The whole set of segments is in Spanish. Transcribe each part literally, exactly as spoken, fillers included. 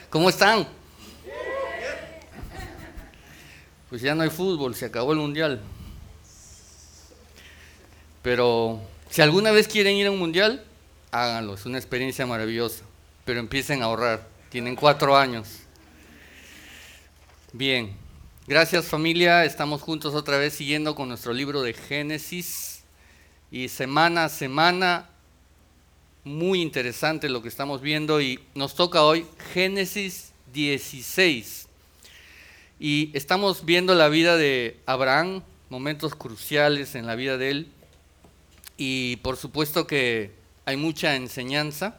¿Cómo están? Pues ya no hay fútbol, se acabó el mundial. Pero si alguna vez quieren ir a un mundial, háganlo, es una experiencia maravillosa. Pero empiecen a ahorrar, tienen cuatro años. Bien, gracias familia, estamos juntos otra vez siguiendo con nuestro libro de Génesis. Y semana a semana, muy interesante lo que estamos viendo y nos toca hoy Génesis dieciséis. Y estamos viendo la vida de Abraham, momentos cruciales en la vida de él. Y por supuesto que hay mucha enseñanza.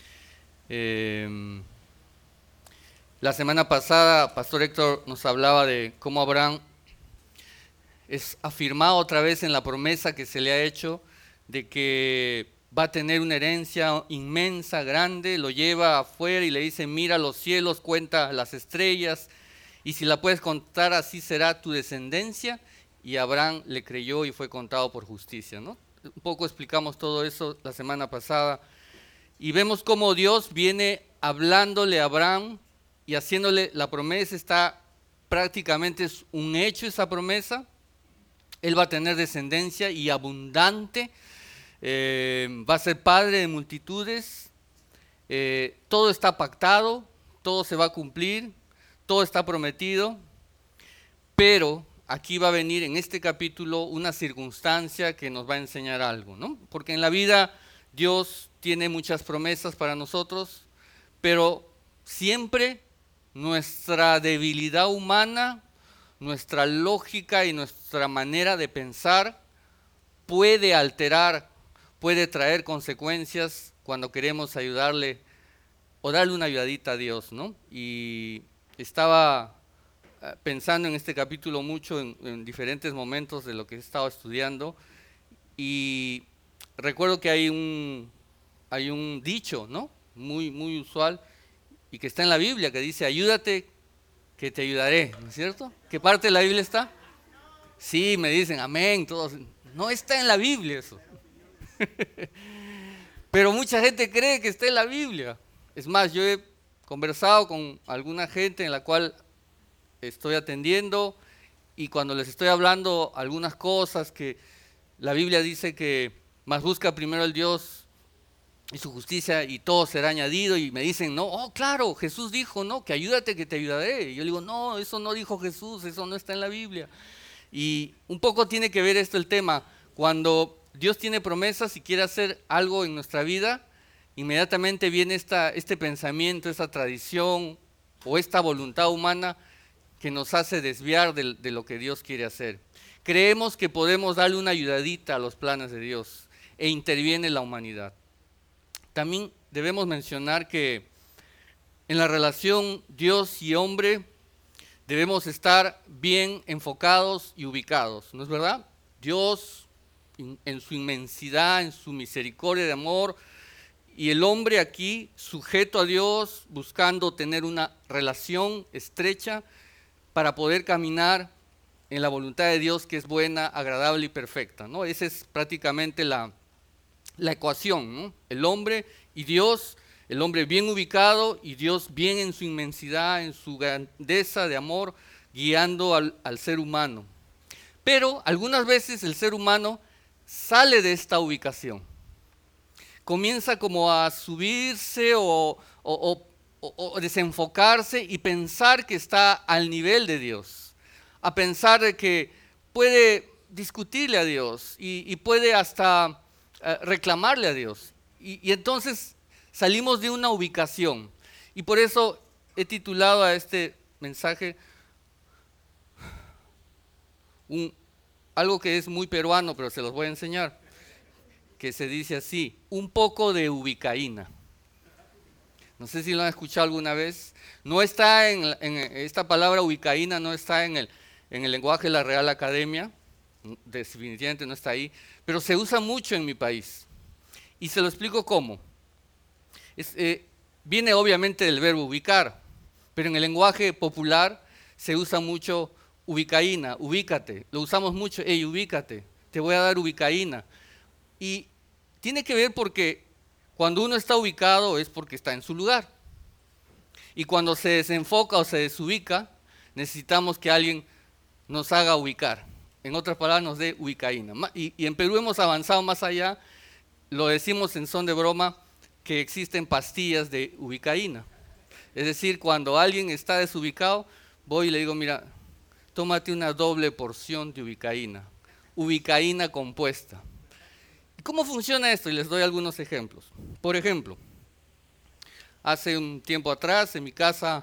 Eh, la semana pasada, Pastor Héctor nos hablaba de cómo Abraham es afirmado otra vez en la promesa que se le ha hecho de que va a tener una herencia inmensa, grande. Lo lleva afuera y le dice, mira los cielos, cuenta las estrellas, y si la puedes contar, así será tu descendencia. Y Abraham le creyó y fue contado por justicia, ¿no? Un poco explicamos todo eso la semana pasada. Y vemos cómo Dios viene hablándole a Abraham y haciéndole la promesa. Está prácticamente es un hecho esa promesa. Él va a tener descendencia y abundante. Eh, va a ser padre de multitudes. Eh, todo está pactado, todo se va a cumplir. Todo está prometido, pero aquí va a venir en este capítulo una circunstancia que nos va a enseñar algo, ¿no? Porque en la vida Dios tiene muchas promesas para nosotros, pero siempre nuestra debilidad humana, nuestra lógica y nuestra manera de pensar puede alterar, puede traer consecuencias cuando queremos ayudarle o darle una ayudadita a Dios, ¿no? Y estaba pensando en este capítulo mucho en, en diferentes momentos de lo que he estado estudiando y recuerdo que hay un, hay un dicho, ¿no? Muy, muy usual y que está en la Biblia que dice, ayúdate que te ayudaré, ¿no es cierto? ¿Qué parte de la Biblia está? Sí, me dicen amén, todos. No está en la Biblia eso. Pero mucha gente cree que está en la Biblia. Es más, yo he conversado con alguna gente en la cual estoy atendiendo y cuando les estoy hablando algunas cosas que la Biblia dice que más busca primero el Dios y su justicia y todo será añadido, y me dicen, no, oh claro, Jesús dijo, no, que ayúdate que te ayudaré. Y yo digo, no, eso no dijo Jesús, eso no está en la Biblia. Y un poco tiene que ver esto el tema, cuando Dios tiene promesas y quiere hacer algo en nuestra vida, inmediatamente viene esta, este pensamiento, esta tradición o esta voluntad humana que nos hace desviar de, de lo que Dios quiere hacer. Creemos que podemos darle una ayudadita a los planes de Dios e interviene la humanidad. También debemos mencionar que en la relación Dios y hombre debemos estar bien enfocados y ubicados, ¿no es verdad? Dios en su inmensidad, en su misericordia de amor, y el hombre aquí sujeto a Dios, buscando tener una relación estrecha para poder caminar en la voluntad de Dios que es buena, agradable y perfecta, ¿no? Esa es prácticamente la, la ecuación, ¿no? El hombre y Dios, el hombre bien ubicado y Dios bien en su inmensidad, en su grandeza de amor, guiando al, al ser humano. Pero algunas veces el ser humano sale de esta ubicación. Comienza como a subirse o, o, o, o desenfocarse y pensar que está al nivel de Dios. A pensar de que puede discutirle a Dios y, y puede hasta uh, reclamarle a Dios. Y, y entonces salimos de una ubicación. Y por eso he titulado a este mensaje un, algo que es muy peruano, pero se los voy a enseñar, que se dice así, un poco de ubicaína. No sé si lo han escuchado alguna vez. No está en, en esta palabra ubicaína, no está en el, en el lenguaje de la Real Academia, definitivamente no está ahí, pero se usa mucho en mi país. Y se lo explico cómo. Es, eh, viene obviamente del verbo ubicar, pero en el lenguaje popular se usa mucho ubicaína, ubícate. Lo usamos mucho, hey, ubícate, te voy a dar ubicaína. Y tiene que ver porque cuando uno está ubicado es porque está en su lugar. Y cuando se desenfoca o se desubica, necesitamos que alguien nos haga ubicar. En otras palabras, nos dé ubicaína. Y, y en Perú hemos avanzado más allá, lo decimos en son de broma, que existen pastillas de ubicaína. Es decir, cuando alguien está desubicado, voy y le digo, mira, tómate una doble porción de ubicaína, ubicaína compuesta. ¿Y cómo funciona esto? Y les doy algunos ejemplos. Por ejemplo, hace un tiempo atrás en mi casa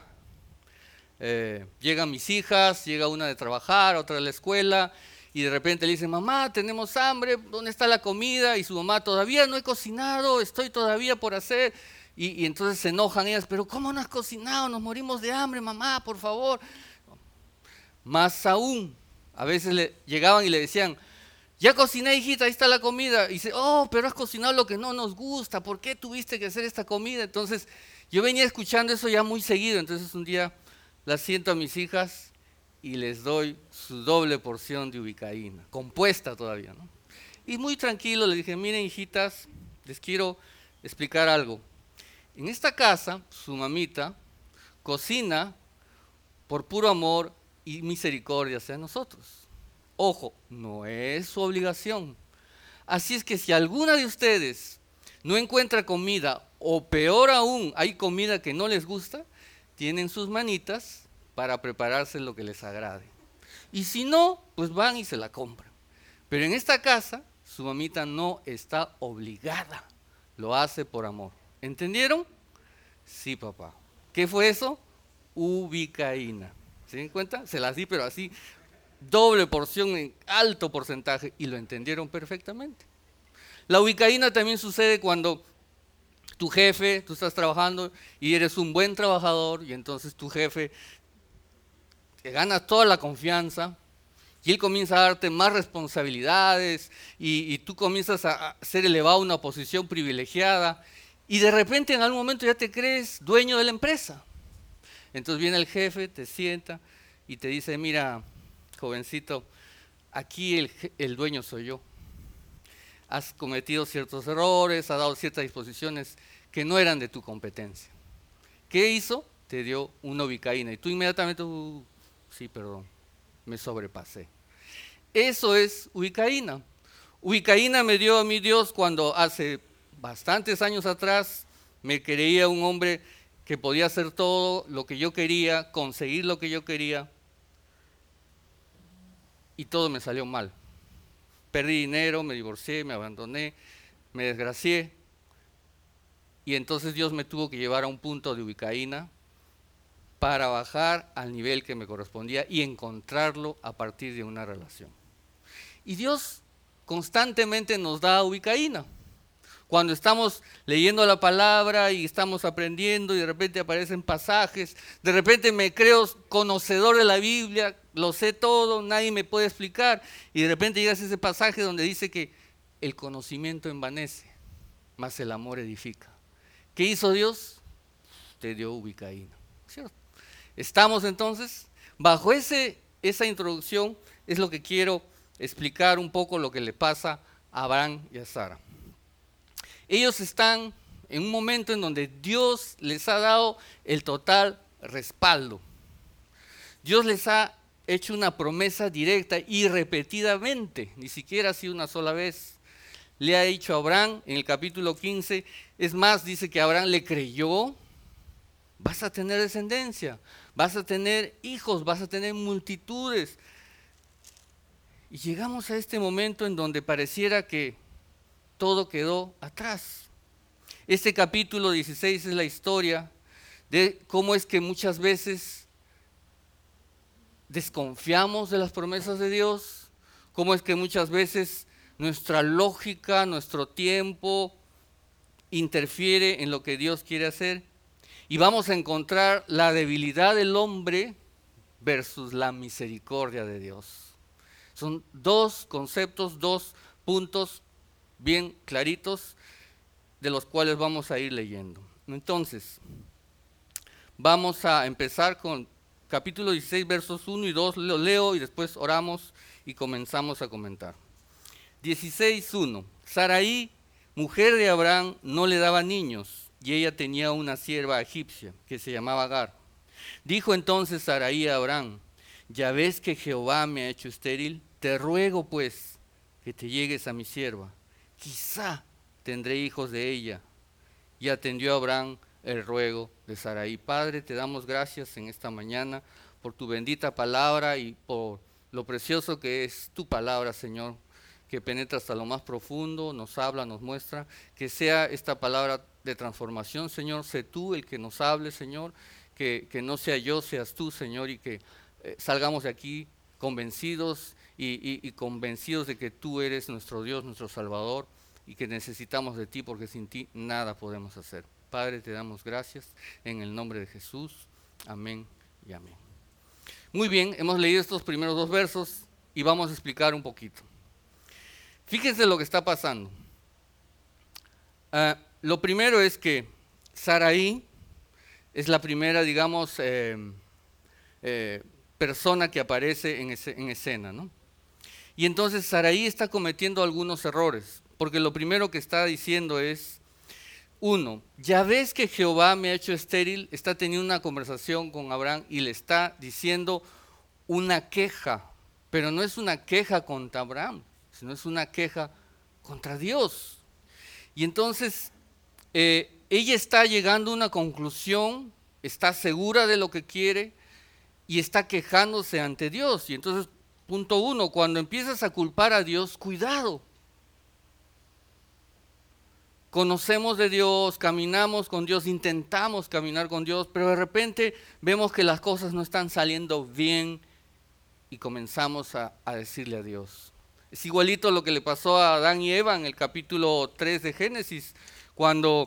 eh, llegan mis hijas, llega una de trabajar, otra de la escuela, y de repente le dicen, mamá, tenemos hambre, ¿dónde está la comida? Y su mamá, todavía no he cocinado, estoy todavía por hacer. Y, y entonces se enojan ellas, pero ¿cómo no has cocinado? Nos morimos de hambre, mamá, por favor. Más aún, a veces le llegaban y le decían, ya cociné, hijita, ahí está la comida. Y dice, oh, pero has cocinado lo que no nos gusta, ¿por qué tuviste que hacer esta comida? Entonces, yo venía escuchando eso ya muy seguido, entonces un día las siento a mis hijas y les doy su doble porción de ubicaína, compuesta todavía, ¿no? Y muy tranquilo les dije, miren, hijitas, les quiero explicar algo. En esta casa, su mamita cocina por puro amor y misericordia hacia nosotros. Ojo, no es su obligación. Así es que si alguna de ustedes no encuentra comida, o peor aún, hay comida que no les gusta, tienen sus manitas para prepararse lo que les agrade. Y si no, pues van y se la compran. Pero en esta casa, su mamita no está obligada, lo hace por amor. ¿Entendieron? Sí, papá. ¿Qué fue eso? Ubicaína. ¿Se dan cuenta? Se las di, pero así, doble porción en alto porcentaje, y lo entendieron perfectamente. La ubicaína también sucede cuando tu jefe, tú estás trabajando y eres un buen trabajador, y entonces tu jefe te gana toda la confianza y él comienza a darte más responsabilidades y, y tú comienzas a, a ser elevado a una posición privilegiada y de repente en algún momento ya te crees dueño de la empresa. Entonces viene el jefe, te sienta y te dice, mira, jovencito, aquí el, el dueño soy yo. Has cometido ciertos errores, has dado ciertas disposiciones que no eran de tu competencia. ¿Qué hizo? Te dio una ubicaína y tú inmediatamente, uh, sí, perdón, me sobrepasé. Eso es ubicaína. Ubicaína me dio a mí Dios cuando hace bastantes años atrás me creía un hombre que podía hacer todo lo que yo quería, conseguir lo que yo quería, y todo me salió mal. Perdí dinero, me divorcié, me abandoné, me desgracié, y entonces Dios me tuvo que llevar a un punto de ubicaína para bajar al nivel que me correspondía y encontrarlo a partir de una relación. Y Dios constantemente nos da ubicaína. Cuando estamos leyendo la palabra y estamos aprendiendo y de repente aparecen pasajes, de repente me creo conocedor de la Biblia, lo sé todo, nadie me puede explicar, y de repente llegas a ese pasaje donde dice que el conocimiento envanece, mas el amor edifica. ¿Qué hizo Dios? Te dio ubicaína, ¿cierto? Estamos entonces, bajo ese, esa introducción es lo que quiero explicar un poco lo que le pasa a Abraham y a Sara. Ellos están en un momento en donde Dios les ha dado el total respaldo. Dios les ha hecho una promesa directa y repetidamente, ni siquiera ha sido una sola vez. Le ha dicho a Abraham en el capítulo quince, es más, dice que Abraham le creyó, vas a tener descendencia, vas a tener hijos, vas a tener multitudes. Y llegamos a este momento en donde pareciera que todo quedó atrás. Este capítulo dieciséis es la historia de cómo es que muchas veces desconfiamos de las promesas de Dios, cómo es que muchas veces nuestra lógica, nuestro tiempo interfiere en lo que Dios quiere hacer, y vamos a encontrar la debilidad del hombre versus la misericordia de Dios. Son dos conceptos, dos puntos bien claritos de los cuales vamos a ir leyendo. Entonces, vamos a empezar con capítulo dieciséis, versos uno y dos, lo leo y después oramos y comenzamos a comentar. dieciséis, uno. Sarai, mujer de Abraham, no le daba niños, y ella tenía una sierva egipcia que se llamaba Agar. Dijo entonces Sarai a Abraham: ya ves que Jehová me ha hecho estéril, te ruego pues que te llegues a mi sierva, quizá tendré hijos de ella. Y atendió a Abraham el ruego de Sarai. Padre, te damos gracias en esta mañana por tu bendita palabra y por lo precioso que es tu palabra, Señor, que penetra hasta lo más profundo, nos habla, nos muestra. Que sea esta palabra de transformación, Señor. Sé tú el que nos hable, Señor. Que, que no sea yo, seas tú, Señor, y que eh, salgamos de aquí convencidos y, y, y convencidos de que tú eres nuestro Dios, nuestro Salvador, y que necesitamos de ti porque sin ti nada podemos hacer. Padre, te damos gracias en el nombre de Jesús. Amén y amén. Muy bien, hemos leído estos primeros dos versos y vamos a explicar un poquito. Fíjense lo que está pasando. Uh, lo primero es que Sarai es la primera, digamos, eh, eh, persona que aparece en, ese, en escena, ¿no? Y entonces Sarai está cometiendo algunos errores, porque lo primero que está diciendo es, uno, ya ves que Jehová me ha hecho estéril. Está teniendo una conversación con Abraham y le está diciendo una queja, pero no es una queja contra Abraham, sino es una queja contra Dios. Y entonces eh, ella está llegando a una conclusión, está segura de lo que quiere y está quejándose ante Dios. Y entonces, punto uno, cuando empiezas a culpar a Dios, cuidado. Conocemos de Dios, caminamos con Dios, intentamos caminar con Dios, pero de repente vemos que las cosas no están saliendo bien y comenzamos a, a decirle a Dios. Es igualito lo que le pasó a Adán y Eva en el capítulo tres de Génesis, cuando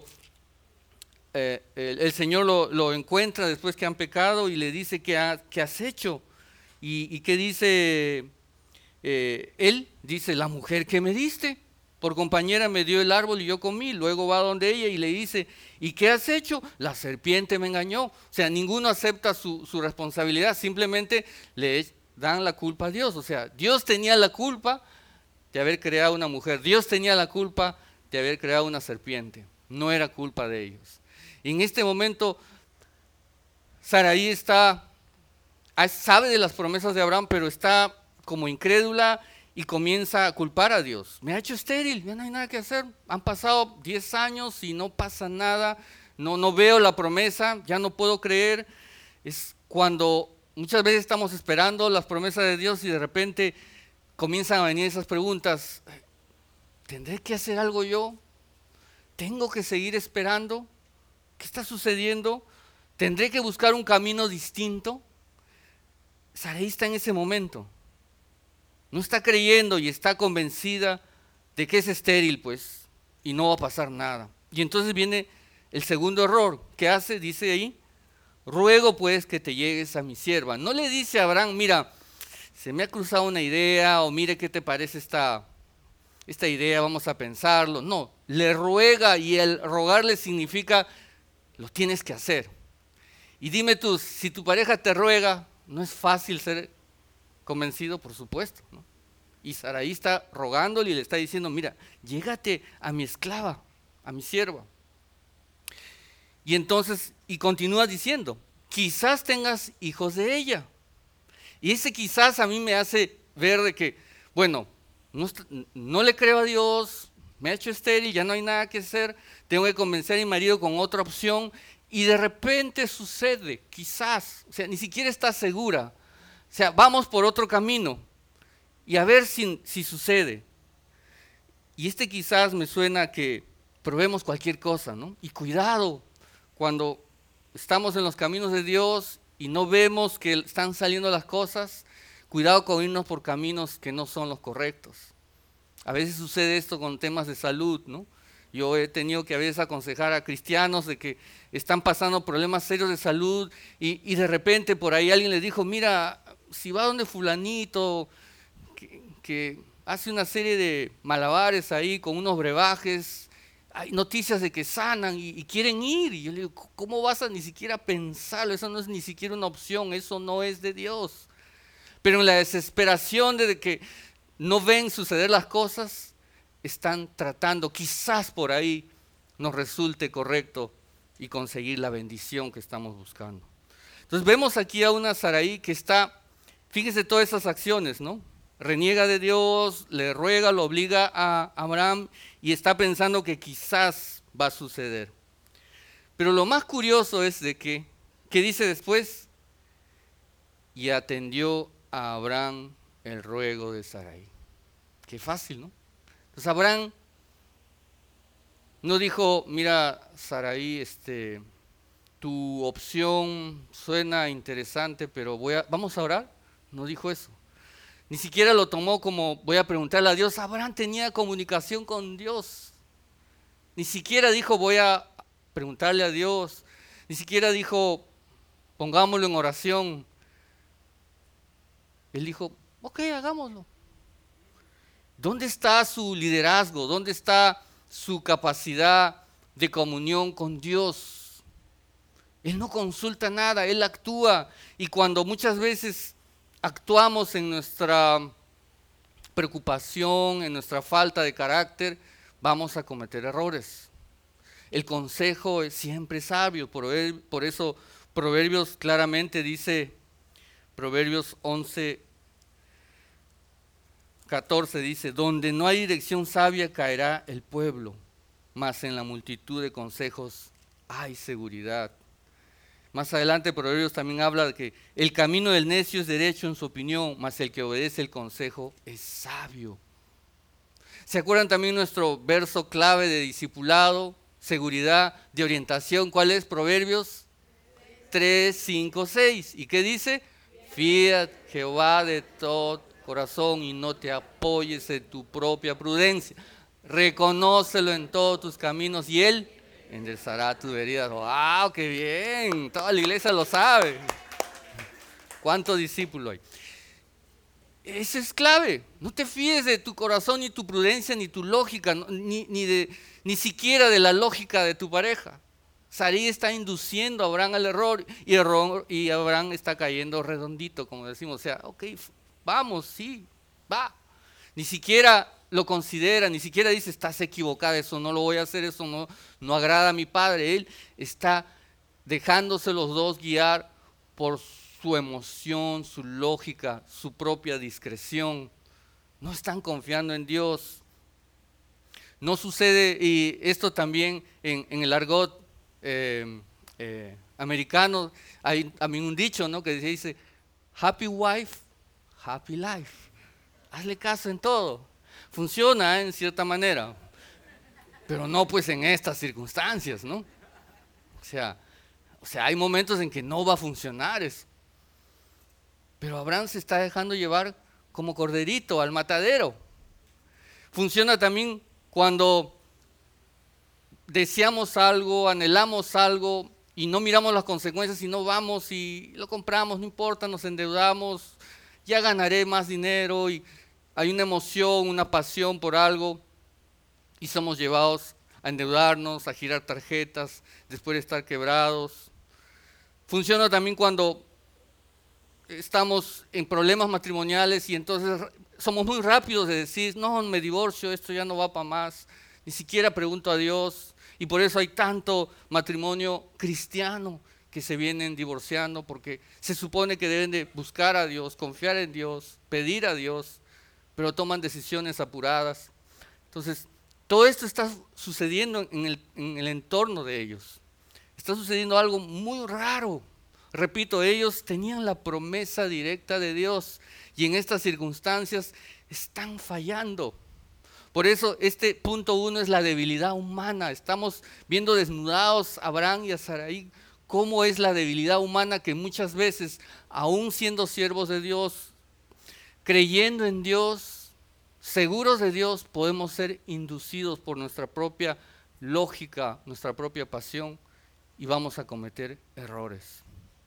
eh, el, el Señor lo, lo encuentra después que han pecado y le dice: ¿qué, ha, qué has hecho? Y, y ¿qué dice eh, él? Dice: la mujer que me diste por compañera me dio el árbol y yo comí. Luego va donde ella y le dice: ¿y qué has hecho? La serpiente me engañó. O sea, ninguno acepta su, su responsabilidad, simplemente le dan la culpa a Dios. O sea, Dios tenía la culpa de haber creado una mujer, Dios tenía la culpa de haber creado una serpiente, no era culpa de ellos. Y en este momento Sarai está, sabe de las promesas de Abraham, pero está como incrédula y comienza a culpar a Dios. Me ha hecho estéril, ya no hay nada que hacer, han pasado diez años y no pasa nada, no, no veo la promesa, ya no puedo creer. Es cuando muchas veces estamos esperando las promesas de Dios y de repente comienzan a venir esas preguntas: ¿tendré que hacer algo yo? ¿Tengo que seguir esperando? ¿Qué está sucediendo? ¿Tendré que buscar un camino distinto? Sarai está en ese momento. No está creyendo y está convencida de que es estéril, pues, y no va a pasar nada. Y entonces viene el segundo error. ¿Qué hace? Dice ahí: ruego pues que te llegues a mi sierva. No le dice a Abraham: mira, se me ha cruzado una idea, o mire qué te parece esta, esta idea, vamos a pensarlo. No, le ruega, y el rogarle significa lo tienes que hacer. Y dime tú, si tu pareja te ruega, no es fácil ser convencido, por supuesto, ¿no? Y Sarai está rogándole y le está diciendo: mira, llégate a mi esclava, a mi sierva. Y entonces, y continúa diciendo: quizás tengas hijos de ella. Y ese quizás a mí me hace ver de que, bueno, no, no le creo a Dios, me ha hecho estéril, ya no hay nada que hacer, tengo que convencer a mi marido con otra opción, y de repente sucede, quizás, o sea, ni siquiera está segura, o sea, vamos por otro camino, y a ver si, si sucede. Y este quizás me suena a que probemos cualquier cosa, ¿no? Y cuidado, cuando estamos en los caminos de Dios y no vemos que están saliendo las cosas, cuidado con irnos por caminos que no son los correctos. A veces sucede esto con temas de salud, ¿no? Yo he tenido que a veces aconsejar a cristianos de que están pasando problemas serios de salud y, y de repente por ahí alguien les dijo: mira, si va donde fulanito, que, que hace una serie de malabares ahí con unos brebajes, hay noticias de que sanan y, y quieren ir. Y yo le digo: ¿cómo vas a ni siquiera pensarlo? Eso no es ni siquiera una opción, eso no es de Dios. Pero en la desesperación de que no ven suceder las cosas, están tratando, quizás por ahí nos resulte correcto y conseguir la bendición que estamos buscando. Entonces vemos aquí a una Sarai que está, fíjese todas esas acciones, ¿no? Reniega de Dios, le ruega, lo obliga a Abraham y está pensando que quizás va a suceder. Pero lo más curioso es de que, ¿qué dice después? Y atendió a Abraham el ruego de Sarai. Qué fácil, ¿no? Entonces Abraham no dijo, mira Sarai, este, tu opción suena interesante, pero voy a, vamos a orar. No dijo eso. Ni siquiera lo tomó como voy a preguntarle a Dios. Abraham tenía comunicación con Dios. Ni siquiera dijo voy a preguntarle a Dios. Ni siquiera dijo pongámoslo en oración. Él dijo, ok, hagámoslo. ¿Dónde está su liderazgo? ¿Dónde está su capacidad de comunión con Dios? Él no consulta nada, él actúa. Y cuando muchas veces actuamos en nuestra preocupación, en nuestra falta de carácter, vamos a cometer errores. El consejo es siempre sabio, por, por eso Proverbios claramente dice, Proverbios once, catorce dice, donde no hay dirección sabia caerá el pueblo, mas en la multitud de consejos hay seguridad. Más adelante Proverbios también habla de que el camino del necio es derecho en su opinión, mas el que obedece el consejo es sabio. ¿Se acuerdan también nuestro verso clave de discipulado, seguridad, de orientación? ¿Cuál es? Proverbios tres, cinco, seis. ¿Y qué dice? Fía Jehová de todo corazón y no te apoyes en tu propia prudencia. Reconócelo en todos tus caminos y Él enderezará tus heridas. ¡Wow! ¡Qué bien! Toda la iglesia lo sabe. ¿Cuántos discípulos hay? Eso es clave. No te fíes de tu corazón, ni tu prudencia, ni tu lógica, ni, ni, de, ni siquiera de la lógica de tu pareja. Sarai está induciendo a Abraham al error y, error y Abraham está cayendo redondito, como decimos. O sea, ok, vamos, sí, va. Ni siquiera lo considera, ni siquiera dice, estás equivocada, eso no lo voy a hacer, eso no, no agrada a mi padre. Él está dejándose los dos guiar por su emoción, su lógica, su propia discreción. No están confiando en Dios. No sucede, y esto también en, en el argot eh, eh, americano, hay también un dicho, ¿no?, que dice, happy wife, happy life. Hazle caso en todo. Funciona, ¿eh?, en cierta manera, pero no pues en estas circunstancias, ¿no? O sea, o sea, hay momentos en que no va a funcionar eso. Pero Abraham se está dejando llevar como corderito al matadero. Funciona también cuando deseamos algo, anhelamos algo y no miramos las consecuencias y no vamos y lo compramos, no importa, nos endeudamos, ya ganaré más dinero y hay una emoción, una pasión por algo y somos llevados a endeudarnos, a girar tarjetas después de estar quebrados. Funciona también cuando estamos en problemas matrimoniales y entonces somos muy rápidos de decir, no, me divorcio, esto ya no va para más, ni siquiera pregunto a Dios, y por eso hay tanto matrimonio cristiano que se vienen divorciando, porque se supone que deben de buscar a Dios, confiar en Dios, pedir a Dios, pero toman decisiones apuradas. Entonces, todo esto está sucediendo en el, en el entorno de ellos. Está sucediendo algo muy raro. Repito, ellos tenían la promesa directa de Dios y en estas circunstancias están fallando. Por eso este punto uno es la debilidad humana. Estamos viendo desnudados a Abraham y a Sarai cómo es la debilidad humana que muchas veces, aún siendo siervos de Dios, creyendo en Dios, seguros de Dios, podemos ser inducidos por nuestra propia lógica, nuestra propia pasión y vamos a cometer errores.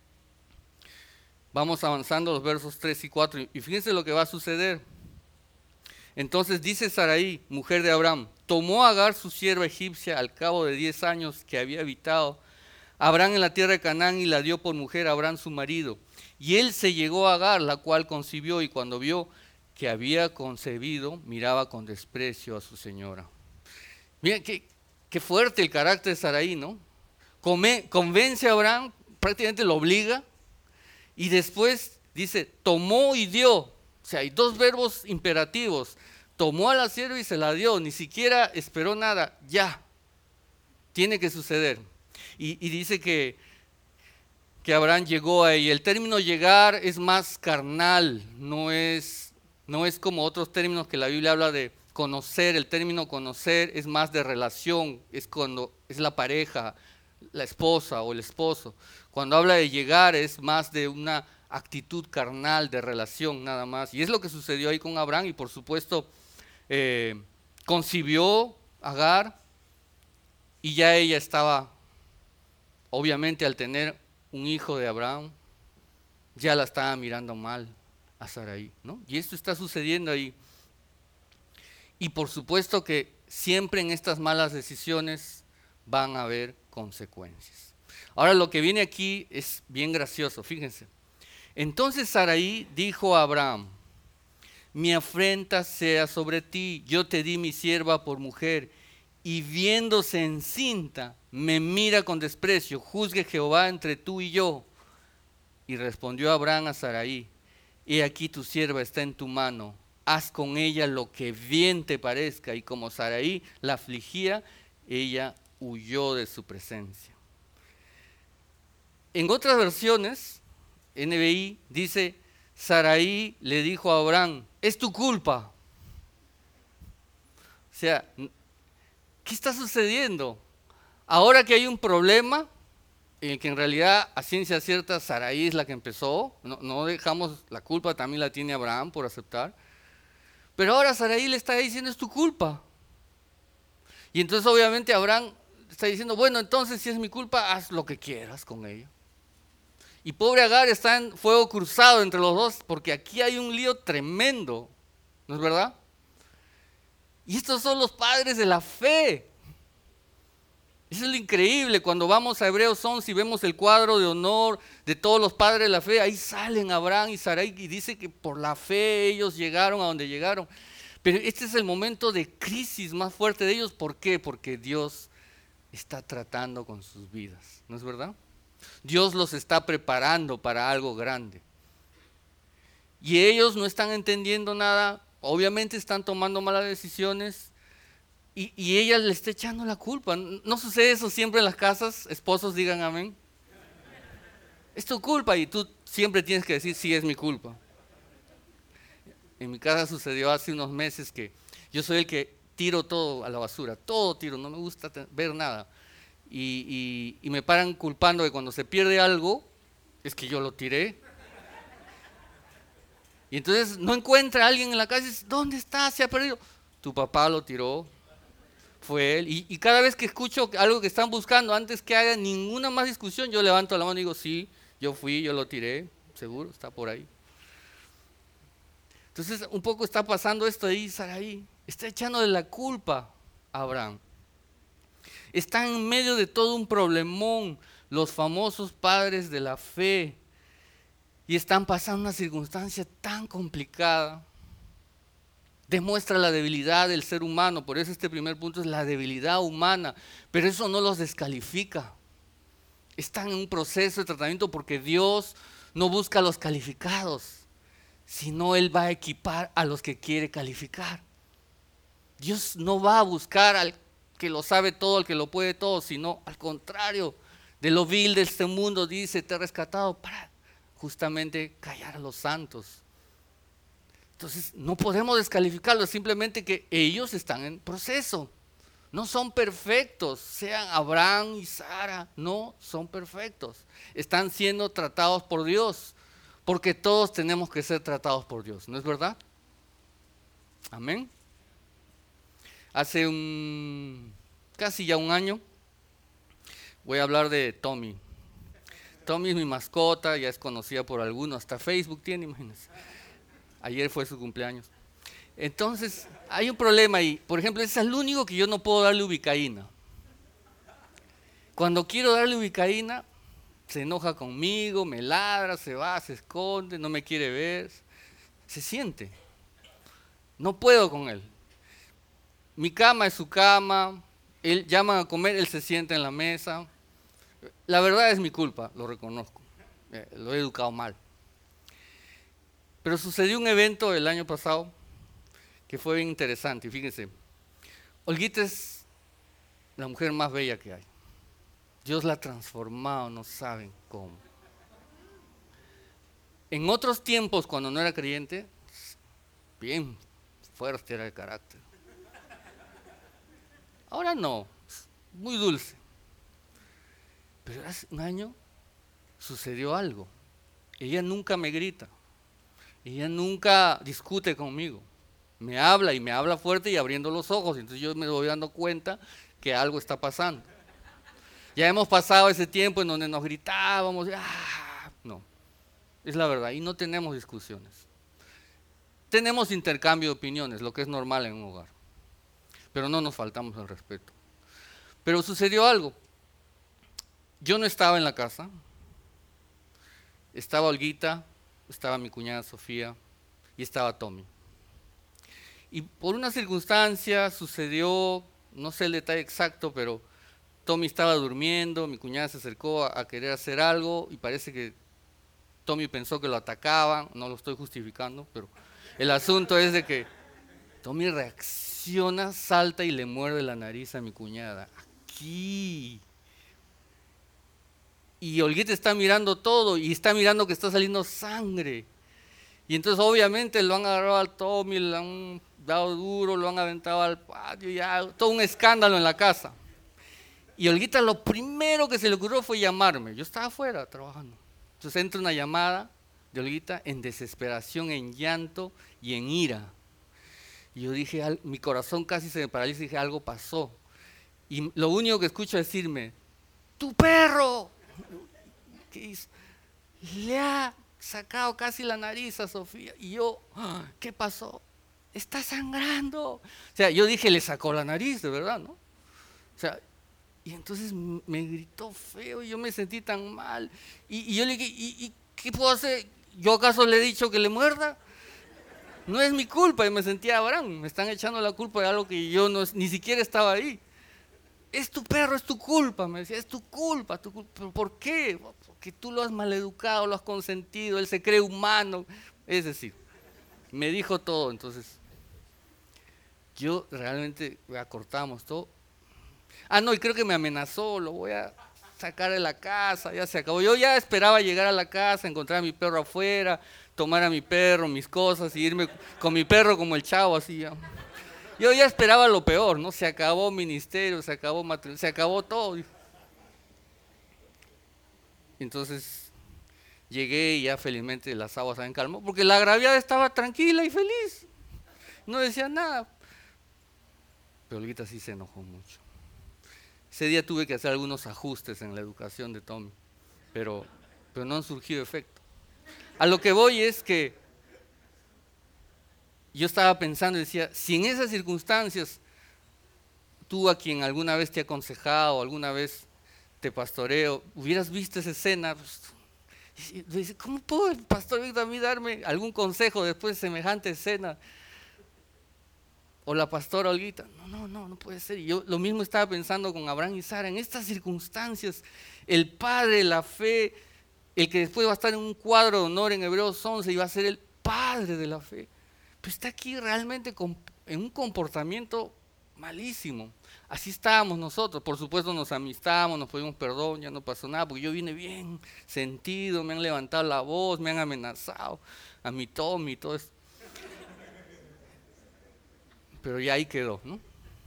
Vamos avanzando los versos tres y cuatro y fíjense lo que va a suceder. Entonces dice Sarai, mujer de Abraham, tomó a Agar su sierva egipcia al cabo de diez años que había habitado Abraham en la tierra de Canaán y la dio por mujer a Abraham su marido. Y él se llegó a Agar, la cual concibió y cuando vio que había concebido, miraba con desprecio a su señora. Miren qué, qué fuerte el carácter de Sarai, ¿no? come, convence a Abraham, prácticamente lo obliga, y después dice, tomó y dio. O sea, hay dos verbos imperativos. Tomó a la sierva y se la dio, ni siquiera esperó nada, ya, tiene que suceder. Y, y dice que, que Abraham llegó a ella. El término llegar es más carnal, no es, no es como otros términos que la Biblia habla de conocer. El término conocer es más de relación, es cuando es la pareja, la esposa o el esposo. Cuando habla de llegar es más de una actitud carnal, de relación nada más. Y es lo que sucedió ahí con Abraham y por supuesto eh, concibió a Agar y ya ella estaba, obviamente al tener un hijo de Abraham, ya la estaba mirando mal a Sarai, ¿no? Y esto está sucediendo ahí. Y por supuesto que siempre en estas malas decisiones van a haber consecuencias. Ahora lo que viene aquí es bien gracioso, fíjense. Entonces Sarai dijo a Abraham, mi afrenta sea sobre ti, yo te di mi sierva por mujer, y viéndose encinta, me mira con desprecio, juzgue Jehová entre tú y yo. Y respondió Abraham a Sarai, he aquí tu sierva está en tu mano, haz con ella lo que bien te parezca. Y como Sarai la afligía, ella huyó de su presencia. En otras versiones, N B I dice, Sarai le dijo a Abraham, es tu culpa. O sea, ¿qué está sucediendo? Ahora que hay un problema, en el que en realidad a ciencia cierta Sarai es la que empezó, no, no dejamos la culpa, también la tiene Abraham por aceptar, pero ahora Sarai le está diciendo es tu culpa. Y entonces obviamente Abraham está diciendo, bueno, entonces si es mi culpa, haz lo que quieras con ella. Y pobre Agar está en fuego cruzado entre los dos, porque aquí hay un lío tremendo, ¿no es verdad? Y estos son los padres de la fe. Eso es lo increíble, cuando vamos a Hebreos once y vemos el cuadro de honor de todos los padres de la fe, ahí salen Abraham y Sarai y dice que por la fe ellos llegaron a donde llegaron. Pero este es el momento de crisis más fuerte de ellos, ¿por qué? Porque Dios está tratando con sus vidas, ¿no es verdad? Dios los está preparando para algo grande. Y ellos no están entendiendo nada, obviamente están tomando malas decisiones y, y ella le está echando la culpa. ¿No sucede eso siempre en las casas? Esposos digan amén. Es tu culpa y tú siempre tienes que decir sí, es mi culpa. En mi casa sucedió hace unos meses que yo soy el que tiro todo a la basura, todo tiro, no me gusta ver nada. Y, y, y me paran culpando de cuando se pierde algo, es que yo lo tiré. Y entonces no encuentra a alguien en la casa y dice, ¿dónde está? Se ha perdido. Tu papá lo tiró, fue él. Y, y cada vez que escucho algo que están buscando, antes que haya ninguna más discusión, yo levanto la mano y digo, sí, yo fui, yo lo tiré, seguro, está por ahí. Entonces un poco está pasando esto ahí, Sarai, está echándole la culpa a Abraham. Están en medio de todo un problemón, los famosos padres de la fe, y están pasando una circunstancia tan complicada. Demuestra la debilidad del ser humano, por eso este primer punto es la debilidad humana, pero eso no los descalifica. Están en un proceso de tratamiento porque Dios no busca a los calificados, sino Él va a equipar a los que quiere calificar. Dios no va a buscar al que lo sabe todo, al que lo puede todo, sino al contrario, de lo vil de este mundo dice, te he rescatado para justamente callar a los santos. Entonces no podemos descalificarlos, simplemente que ellos están en proceso, no son perfectos, sean Abraham y Sara, no son perfectos, están siendo tratados por Dios, porque todos tenemos que ser tratados por Dios, ¿no es verdad? Amén. Hace un, casi ya un año, voy a hablar de Tommy. Tommy es mi mascota, ya es conocida por algunos, hasta Facebook tiene, imagínense. Ayer fue su cumpleaños. Entonces, hay un problema ahí. Por ejemplo, es el único que yo no puedo darle ubicaína. Cuando quiero darle ubicaína, se enoja conmigo, me ladra, se va, se esconde, no me quiere ver. Se siente. No puedo con él. Mi cama es su cama, él llama a comer, él se sienta en la mesa. La verdad es mi culpa, lo reconozco. Eh, lo he educado mal. Pero sucedió un evento el año pasado que fue bien interesante. Y fíjense, Olguita es la mujer más bella que hay. Dios la ha transformado, no saben cómo. En otros tiempos, cuando no era creyente, bien fuerte era el carácter. Ahora no, muy dulce. Pero hace un año sucedió algo. Ella nunca me grita. Ella nunca discute conmigo. Me habla y me habla fuerte y abriendo los ojos. Entonces yo me voy dando cuenta que algo está pasando. Ya hemos pasado ese tiempo en donde nos gritábamos. ¡Ah! No, es la verdad. Y no tenemos discusiones. Tenemos intercambio de opiniones, lo que es normal en un hogar. Pero no nos faltamos el respeto. Pero sucedió algo. Yo no estaba en la casa. Estaba Olguita, estaba mi cuñada Sofía y estaba Tommy. Y por una circunstancia sucedió, no sé el detalle exacto, pero Tommy estaba durmiendo, mi cuñada se acercó a, a querer hacer algo y parece que Tommy pensó que lo atacaban, no lo estoy justificando, pero el asunto es de que Tommy reacciona, salta y le muerde la nariz a mi cuñada. Aquí. Y Olguita está mirando todo y está mirando que está saliendo sangre. Y entonces obviamente lo han agarrado al Tommy, le han dado duro, lo han aventado al patio, ya, todo un escándalo en la casa. Y Olguita lo primero que se le ocurrió fue llamarme. Yo estaba afuera trabajando. Entonces entra una llamada de Olguita en desesperación, en llanto y en ira. Y yo dije, mi corazón casi se me paraliza y dije, algo pasó. Y lo único que escucho es decirme, ¡tu perro! ¿Qué hizo? Le ha sacado casi la nariz a Sofía. Y yo, ¿qué pasó? Está sangrando. O sea, yo dije, le sacó la nariz, de verdad, ¿no? O sea, y entonces me gritó feo y yo me sentí tan mal. Y, y yo le dije, ¿y, ¿y qué puedo hacer? ¿Yo acaso le he dicho que le muerda? No es mi culpa. Y me sentía, Abraham, me están echando la culpa de algo que yo no, ni siquiera estaba ahí. Es tu perro, es tu culpa, me decía, es tu culpa, tu culpa. ¿Pero por qué? Porque tú lo has maleducado, lo has consentido, él se cree humano. Es decir, me dijo todo, entonces yo realmente acortamos todo. Ah, no, y creo que me amenazó, lo voy a sacar de la casa, ya se acabó. Yo ya esperaba llegar a la casa, encontrar a mi perro afuera, tomar a mi perro, mis cosas y irme con mi perro como el Chavo, así ya. Yo ya esperaba lo peor, ¿no? Se acabó ministerio, se acabó matrimonio, se acabó todo. Entonces llegué y ya felizmente las aguas se habían calmado, porque la agraviada estaba tranquila y feliz, no decía nada. Pero Olguita sí se enojó mucho. Ese día tuve que hacer algunos ajustes en la educación de Tommy, pero, pero no han surgido efecto. A lo que voy es que yo estaba pensando y decía, si en esas circunstancias tú a quien alguna vez te he aconsejado, alguna vez te pastoreo, hubieras visto esa escena, pues, ¿cómo puede el pastor Víctor a mí darme algún consejo después de semejante escena? O la pastora Olguita, no, no, no, no puede ser. Y yo lo mismo estaba pensando con Abraham y Sara, en estas circunstancias, el padre, la fe, el que después va a estar en un cuadro de honor en Hebreos once y va a ser el padre de la fe, pues está aquí realmente en un comportamiento malísimo. Así estábamos nosotros, por supuesto nos amistamos, nos pedimos perdón, ya no pasó nada, porque yo vine bien sentido, me han levantado la voz, me han amenazado, a mi Tommy y todo eso. Pero ya ahí quedó, ¿no?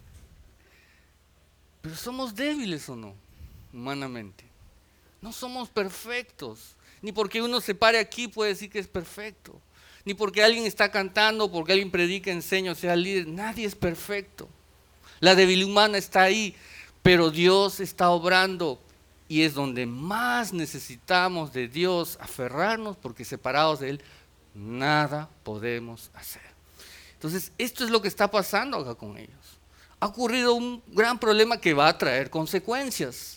Pero somos débiles o no, humanamente. No somos perfectos, ni porque uno se pare aquí puede decir que es perfecto. Ni porque alguien está cantando, porque alguien predica, enseña, sea líder, nadie es perfecto. La debilidad humana está ahí, pero Dios está obrando y es donde más necesitamos de Dios aferrarnos, porque separados de Él nada podemos hacer. Entonces, esto es lo que está pasando acá con ellos. Ha ocurrido un gran problema que va a traer consecuencias.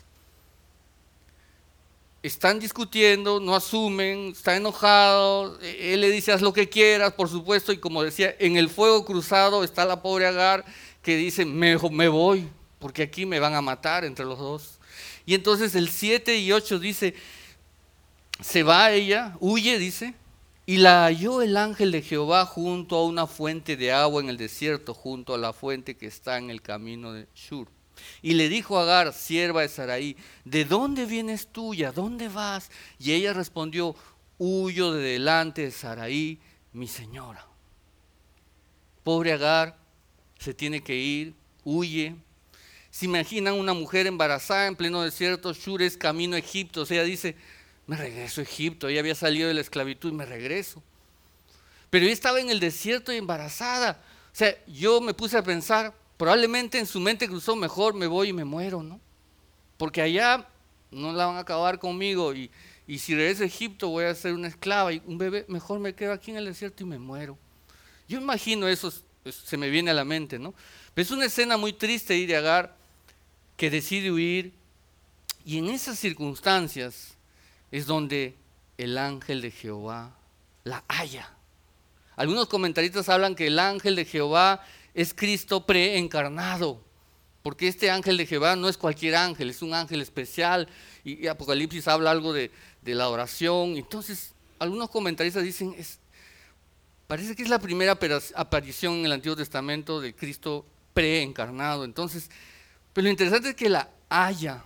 Están discutiendo, no asumen, está enojado, él le dice haz lo que quieras, por supuesto, y como decía, en el fuego cruzado está la pobre Agar que dice me, me voy, porque aquí me van a matar entre los dos. Y entonces el siete y ocho dice, se va ella, huye, dice, y la halló el ángel de Jehová junto a una fuente de agua en el desierto, junto a la fuente que está en el camino de Shur. Y le dijo a Agar, sierva de Sarai, ¿de dónde vienes tú y a dónde vas? Y ella respondió, huyo de delante de Sarai, mi señora. Pobre Agar, se tiene que ir, huye. Se imaginan una mujer embarazada en pleno desierto, Shur es camino a Egipto. O sea, ella dice, me regreso a Egipto, ella había salido de la esclavitud y me regreso. Pero ella estaba en el desierto y embarazada. O sea, yo me puse a pensar, probablemente en su mente cruzó, mejor me voy y me muero, ¿no? Porque allá no la van a acabar conmigo y, y si regreso a Egipto voy a ser una esclava y un bebé, mejor me quedo aquí en el desierto y me muero. Yo imagino eso, se me viene a la mente, ¿no? Pero es una escena muy triste ir de Agar, que decide huir, y en esas circunstancias es donde el ángel de Jehová la halla. Algunos comentaristas hablan que el ángel de Jehová es Cristo preencarnado, porque este ángel de Jehová no es cualquier ángel, es un ángel especial, y, y Apocalipsis habla algo de, de la oración. Entonces, algunos comentaristas dicen, es, parece que es la primera aparición en el Antiguo Testamento de Cristo preencarnado. Entonces, pero lo interesante es que la halla.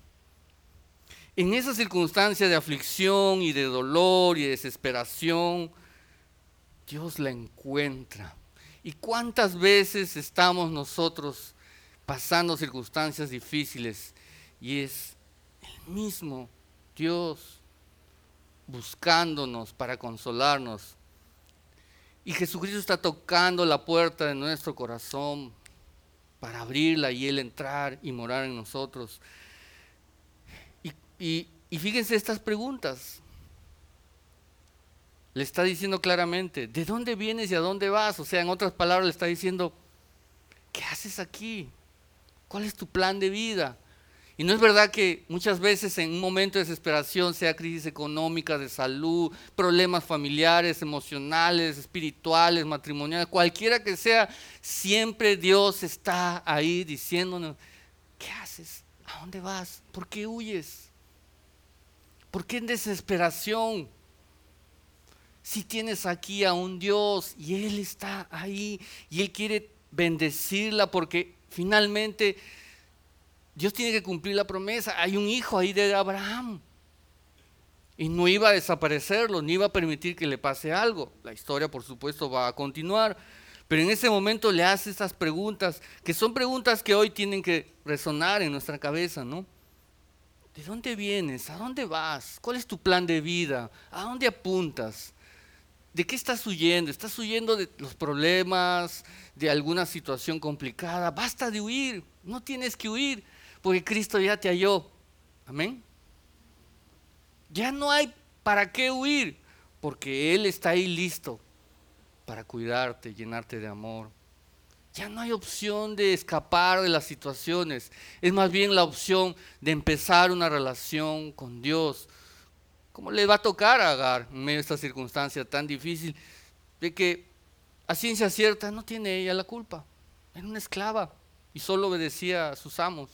En esa circunstancia de aflicción y de dolor y de desesperación, Dios la encuentra. ¿Y cuántas veces estamos nosotros pasando circunstancias difíciles y es el mismo Dios buscándonos para consolarnos? Y Jesucristo está tocando la puerta de nuestro corazón para abrirla y Él entrar y morar en nosotros. Y, y fíjense estas preguntas. Le está diciendo claramente, ¿de dónde vienes y a dónde vas? O sea, en otras palabras le está diciendo, ¿qué haces aquí? ¿Cuál es tu plan de vida? Y no es verdad que muchas veces en un momento de desesperación, sea crisis económica, de salud, problemas familiares, emocionales, espirituales, matrimoniales, cualquiera que sea, siempre Dios está ahí diciéndonos, ¿qué haces? ¿A dónde vas? ¿Por qué huyes? ¿Por qué en desesperación? Si tienes aquí a un Dios y Él está ahí y Él quiere bendecirla porque finalmente Dios tiene que cumplir la promesa. Hay un hijo ahí de Abraham y no iba a desaparecerlo, ni iba a permitir que le pase algo. La historia, por supuesto, va a continuar, pero en ese momento le hace estas preguntas, que son preguntas que hoy tienen que resonar en nuestra cabeza, ¿no? ¿De dónde vienes? ¿A dónde vas? ¿Cuál es tu plan de vida? ¿A dónde apuntas? ¿De qué estás huyendo? ¿Estás huyendo de los problemas, de alguna situación complicada? Basta de huir, no tienes que huir, porque Cristo ya te halló. Amén. Ya no hay para qué huir, porque Él está ahí listo para cuidarte, llenarte de amor. Ya no hay opción de escapar de las situaciones, es más bien la opción de empezar una relación con Dios. ¿Cómo le va a tocar a Agar en medio de esta circunstancia tan difícil de que a ciencia cierta no tiene ella la culpa? Era una esclava y solo obedecía a sus amos.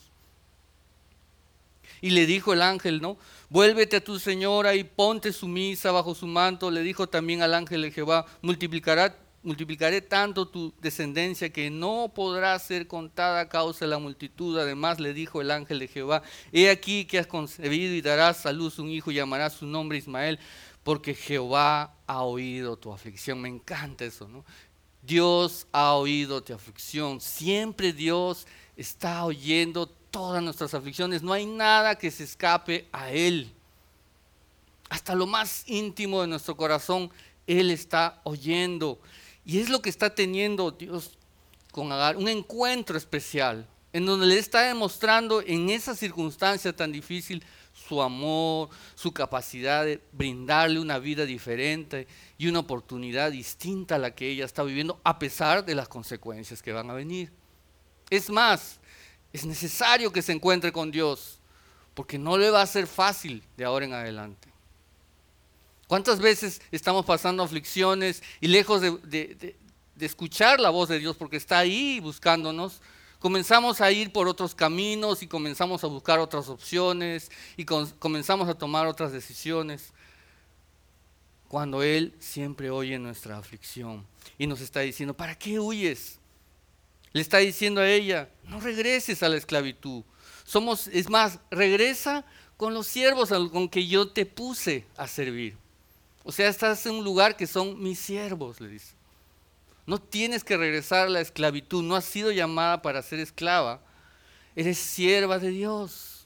Y le dijo el ángel, ¿no? Vuélvete a tu señora y ponte sumisa bajo su manto. Le dijo también al ángel de Jehová, multiplicará multiplicaré tanto tu descendencia que no podrá ser contada a causa de la multitud. Además le dijo el ángel de Jehová, he aquí que has concebido y darás a luz un hijo y llamarás su nombre Ismael, porque Jehová ha oído tu aflicción. Me encanta eso, ¿no? Dios ha oído tu aflicción. Siempre Dios está oyendo todas nuestras aflicciones. No hay nada que se escape a Él. Hasta lo más íntimo de nuestro corazón, Él está oyendo. Y es lo que está teniendo Dios con Agar, un encuentro especial, en donde le está demostrando en esa circunstancia tan difícil su amor, su capacidad de brindarle una vida diferente y una oportunidad distinta a la que ella está viviendo, a pesar de las consecuencias que van a venir. Es más, es necesario que se encuentre con Dios, porque no le va a ser fácil de ahora en adelante. ¿Cuántas veces estamos pasando aflicciones y lejos de, de, de, de escuchar la voz de Dios porque está ahí buscándonos? Comenzamos a ir por otros caminos y comenzamos a buscar otras opciones y con, comenzamos a tomar otras decisiones. Cuando Él siempre oye nuestra aflicción y nos está diciendo, ¿para qué huyes? Le está diciendo a ella, no regreses a la esclavitud. Somos, es más, regresa con los siervos con que yo te puse a servir. O sea, estás en un lugar que son mis siervos, le dice. No tienes que regresar a la esclavitud, no has sido llamada para ser esclava, eres sierva de Dios.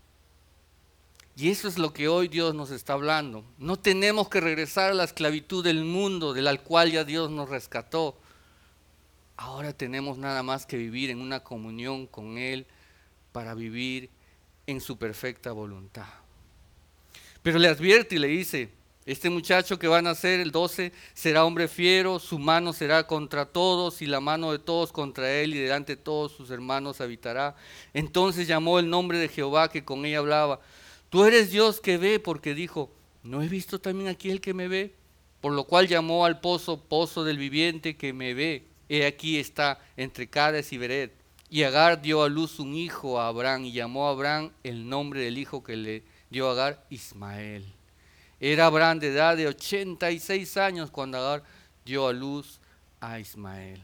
Y eso es lo que hoy Dios nos está hablando. No tenemos que regresar a la esclavitud del mundo, de la cual ya Dios nos rescató. Ahora tenemos nada más que vivir en una comunión con Él para vivir en su perfecta voluntad. Pero le advierte y le dice, este muchacho que va a nacer, el doce, será hombre fiero, su mano será contra todos y la mano de todos contra él y delante de todos sus hermanos habitará. Entonces llamó el nombre de Jehová que con ella hablaba. Tú eres Dios que ve, porque dijo, ¿no he visto también aquí el que me ve? Por lo cual llamó al pozo, pozo del viviente que me ve. He aquí está entre Cades y Bered. Y Agar dio a luz un hijo a Abraham y llamó a Abraham el nombre del hijo que le dio a Agar, Ismael. Era Abraham de edad de ochenta y seis años cuando Agar dio a luz a Ismael.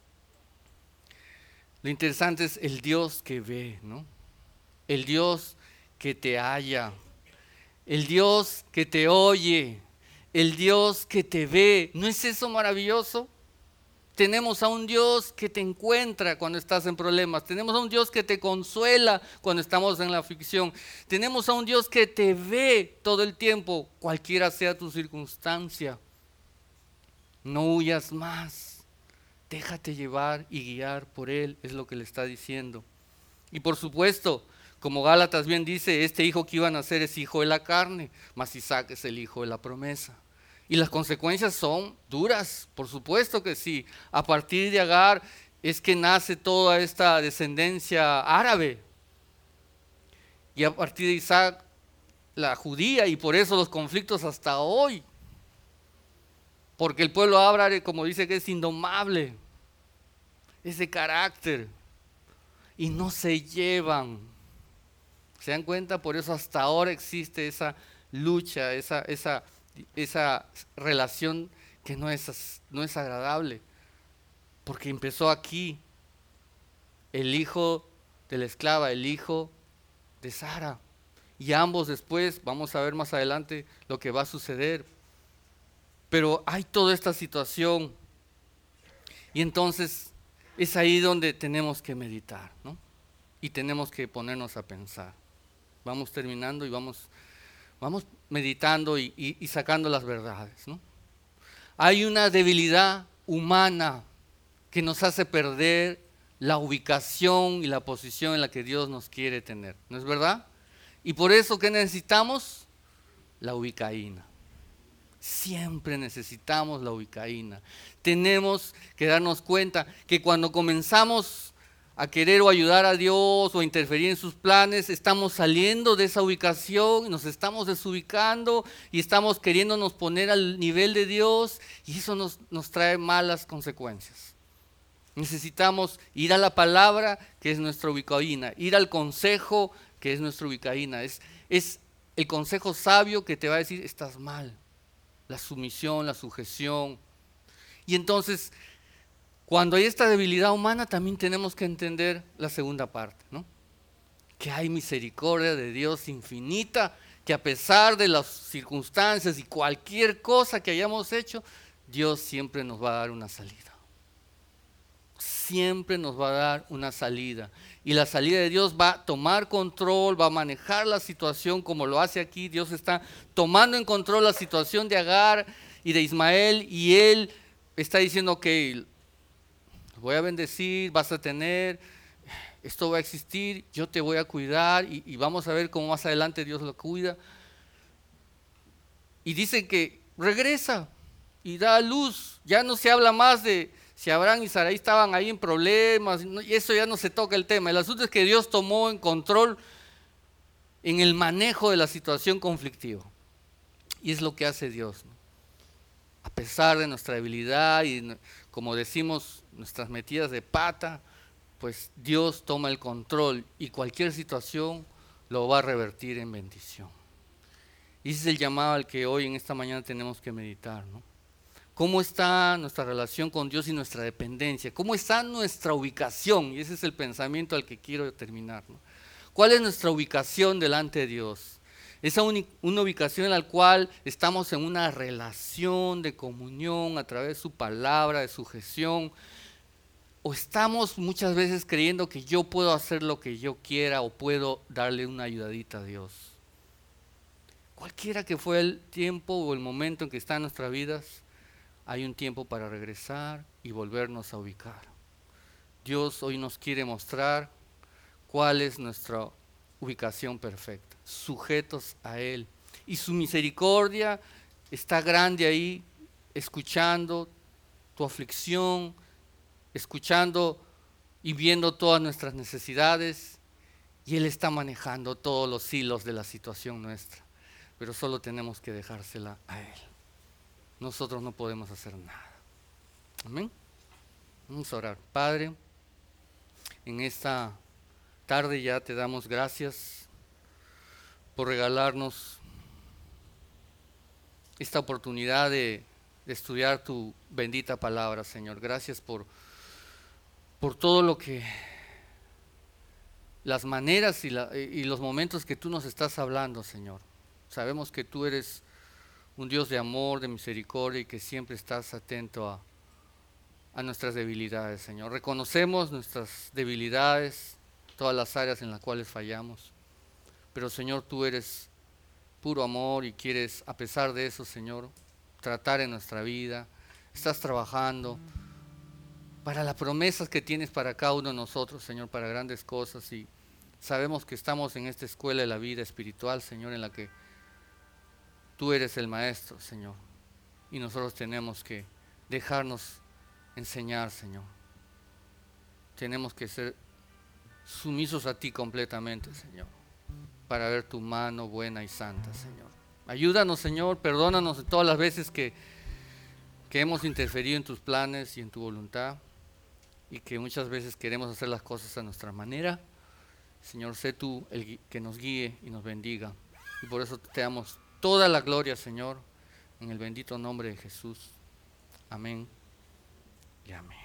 Lo interesante es el Dios que ve, ¿no? El Dios que te halla, el Dios que te oye, el Dios que te ve. ¿No es eso maravilloso? Tenemos a un Dios que te encuentra cuando estás en problemas. Tenemos a un Dios que te consuela cuando estamos en la aflicción. Tenemos a un Dios que te ve todo el tiempo, cualquiera sea tu circunstancia. No huyas más. Déjate llevar y guiar por Él, es lo que le está diciendo. Y por supuesto, como Gálatas bien dice, este hijo que iba a nacer es hijo de la carne, mas Isaac es el hijo de la promesa. Y las consecuencias son duras, por supuesto que sí. A partir de Agar es que nace toda esta descendencia árabe. Y a partir de Isaac, la judía, y por eso los conflictos hasta hoy. Porque el pueblo árabe, como dice, que es indomable, es de carácter, y no se llevan. ¿Se dan cuenta? Por eso hasta ahora existe esa lucha, esa... esa esa relación que no es, no es agradable, porque empezó aquí el hijo de la esclava, el hijo de Sara, y ambos después, vamos a ver más adelante lo que va a suceder, pero hay toda esta situación, y entonces es ahí donde tenemos que meditar, ¿no? Y tenemos que ponernos a pensar. Vamos terminando y vamos Vamos meditando y, y, y sacando las verdades, ¿no? Hay una debilidad humana que nos hace perder la ubicación y la posición en la que Dios nos quiere tener, ¿no es verdad? Y por eso, ¿qué necesitamos? La ubicaína. Siempre necesitamos la ubicaína. Tenemos que darnos cuenta que cuando comenzamos a querer o ayudar a Dios o a interferir en sus planes, estamos saliendo de esa ubicación, nos estamos desubicando y estamos queriéndonos poner al nivel de Dios, y eso nos, nos trae malas consecuencias. Necesitamos ir a la palabra, que es nuestra ubicaína, ir al consejo, que es nuestra ubicaína. Es, es el consejo sabio que te va a decir, estás mal. La sumisión, la sujeción. Y entonces, cuando hay esta debilidad humana, también tenemos que entender la segunda parte, ¿no? Que hay misericordia de Dios infinita, que a pesar de las circunstancias y cualquier cosa que hayamos hecho, Dios siempre nos va a dar una salida. Siempre nos va a dar una salida. Y la salida de Dios va a tomar control, va a manejar la situación como lo hace aquí. Dios está tomando en control la situación de Agar y de Ismael, y Él está diciendo, ok, voy a bendecir, vas a tener, esto va a existir, yo te voy a cuidar, y, y vamos a ver cómo más adelante Dios lo cuida. Y dice que regresa y da a luz. Ya no se habla más de si Abraham y Sarai estaban ahí en problemas, y eso ya no se toca el tema. El asunto es que Dios tomó en control en el manejo de la situación conflictiva. Y es lo que hace Dios, ¿no? A pesar de nuestra debilidad y, como decimos, nuestras metidas de pata, pues Dios toma el control y cualquier situación lo va a revertir en bendición. Y ese es el llamado al que hoy en esta mañana tenemos que meditar, ¿no? ¿Cómo está nuestra relación con Dios y nuestra dependencia? ¿Cómo está nuestra ubicación? Y ese es el pensamiento al que quiero terminar, ¿no? ¿Cuál es nuestra ubicación delante de Dios? Esa una ubicación en la cual estamos en una relación de comunión a través de su palabra, de su gestión. O estamos muchas veces creyendo que yo puedo hacer lo que yo quiera o puedo darle una ayudadita a Dios. Cualquiera que fue el tiempo o el momento en que está en nuestras vidas, hay un tiempo para regresar y volvernos a ubicar. Dios hoy nos quiere mostrar cuál es nuestra ubicación perfecta, sujetos a Él. Y su misericordia está grande ahí, escuchando tu aflicción, escuchando y viendo todas nuestras necesidades, y Él está manejando todos los hilos de la situación nuestra, pero solo tenemos que dejársela a Él. Nosotros no podemos hacer nada. Amén. Vamos a orar. Padre, en esta tarde ya te damos gracias por regalarnos esta oportunidad de, de estudiar tu bendita palabra, Señor. Gracias por, por todo lo que, las maneras y, la, y los momentos que tú nos estás hablando, Señor. Sabemos que tú eres un Dios de amor, de misericordia y que siempre estás atento a, a nuestras debilidades, Señor. Reconocemos nuestras debilidades, todas las áreas en las cuales fallamos, pero Señor, tú eres puro amor y quieres, a pesar de eso, Señor, tratar en nuestra vida. Estás trabajando para las promesas que tienes para cada uno de nosotros, Señor, para grandes cosas, y sabemos que estamos en esta escuela de la vida espiritual, Señor, en la que tú eres el maestro, Señor, y nosotros tenemos que dejarnos enseñar, Señor. Tenemos que ser sumisos a ti completamente, Señor, para ver tu mano buena y santa, Señor. Ayúdanos, Señor, perdónanos de todas las veces que, que hemos interferido en tus planes y en tu voluntad, y que muchas veces queremos hacer las cosas a nuestra manera. Señor, sé tú el que nos guíe y nos bendiga, y por eso te damos toda la gloria, Señor, en el bendito nombre de Jesús. Amén y amén.